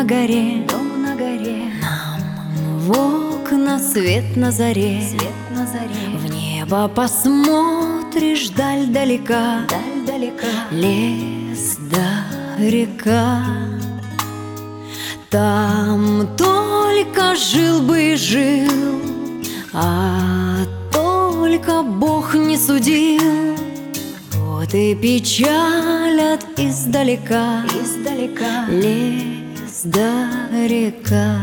на горе, дом на горе. нам в окна свет на заре, Свет на заре. в небо посмотришь даль далека, Даль далека. лес да река. Там только жил бы и жил, а только Бог не судил. Вот и печалят издалека, Издалека. лес да река.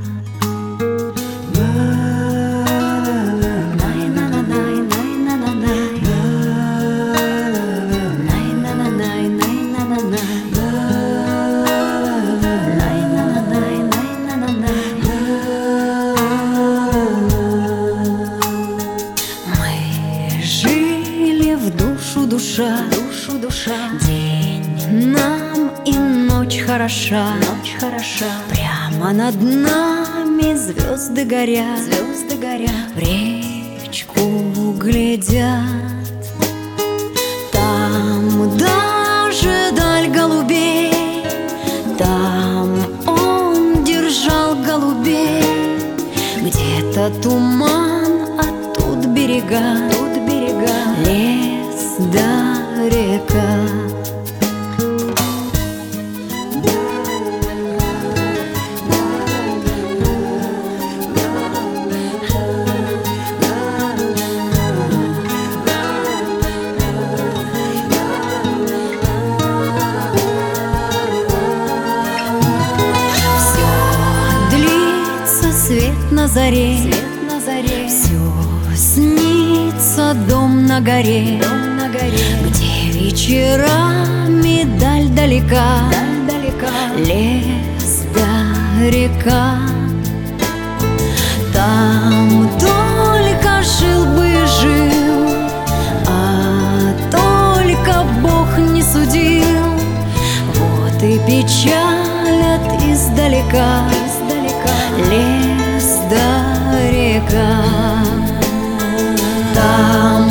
Душа, Душу душа. день нам и ночь хороша, Ночь хороша. прямо над нами звезды горят, Звезды горят. в речку глядят. Там даже даль голубей, там он держал голубей. Где-то туман, а тут берега, лес да река. Все длится, свет на заре, Свет на заре. все снится, дом на горе, Дом на горе. где вечерами даль далека, Даль далека. лес да река. Там только жил бы и жил, а только Бог не судил. Вот и печалят издалека, лес да река. Там